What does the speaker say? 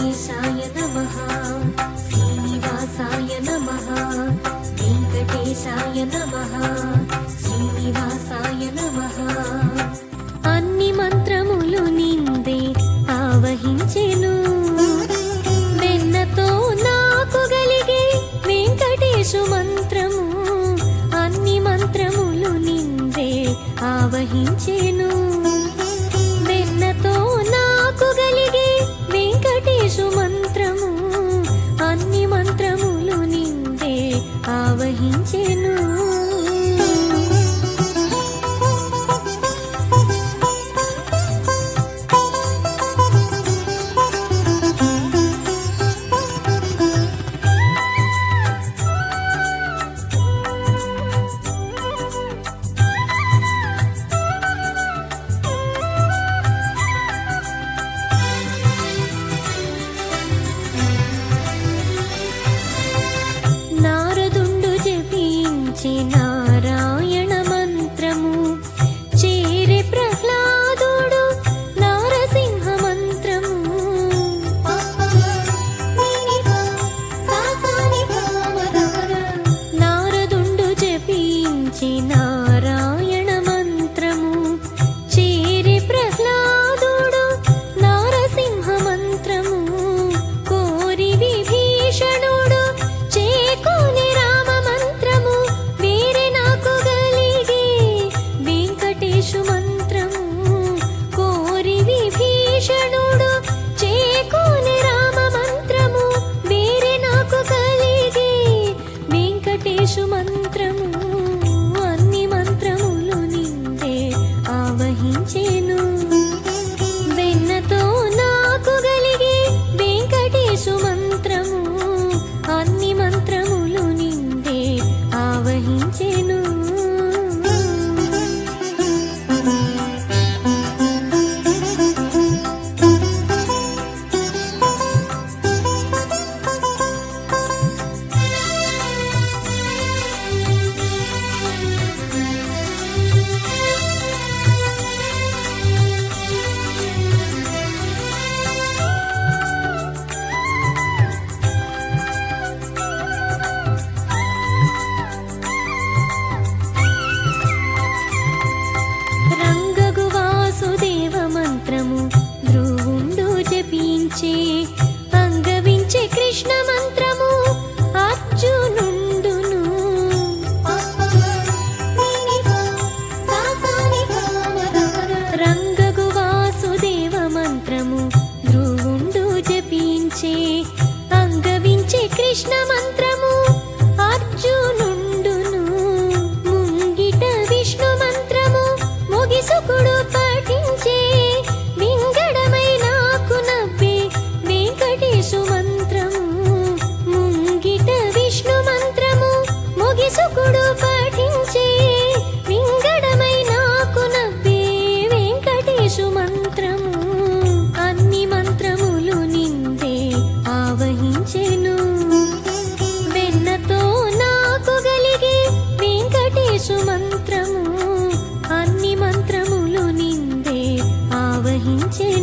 వెంకటేశాయ నమః శ్రీనివాసాయ నమః వెంకటేశాయ నమః శ్రీనివాసాయ నమః అన్ని మంత్రములు నిందే ఆవహించెను వెన్నతో నాకు గలిగే వెంకటేశు మంత్రము అన్ని మంత్రములు నిందే ఆవహించెను వెన్నతో నాకు గలిగే వెంకటేశు మంత్రము అన్ని మంత్రములు నిందే ఆవహించెను నారాయణ మంత్రము చేరే ప్రహ్లాదుడు నారసింహ మంత్రము నారదుండు జపించి నారాయణ మంత్రము చేరే ప్రహ్లాదుడు నారసింహ మంత్రము కోరి విభీషణుడు చేకోని రామ మంత్రము మంత్రము కోరి విభీషణుడు చేకోని రామ మంత్రము వేరే నాకు కలిగే వెంకటేశు మంత్రము అన్ని మంత్రములు నిందే ఆవహించెను వెన్నతో నాకు గలిగే వెంకటేశు మంత్రము అన్ని మంత్రములు నిందే ఆవహించెను ధ్రువుండు జపించే అంగవించే కృష్ణ మంత్రము అర్జునుండును రంగగు వాసుదేవ మంత్రము ధ్రువుండు జపించే అంగవించే కృష్ణ మంత్రము అర్జునుండును ముంగిట విష్ణు మంత్రము ముగిసుకుడు పఠించే ముంగిట విష్ణు మంత్రము ముగిసుకుడు పఠించే వింగడమై నాకు నవ్వే వెంకటేశు మంత్రము అన్ని మంత్రములు నిందే ఆవహించెను వెన్నతో నాకు గలిగే వెంకటేశు మంత్రము అన్ని మంత్రములు నిందే ఆవహించెను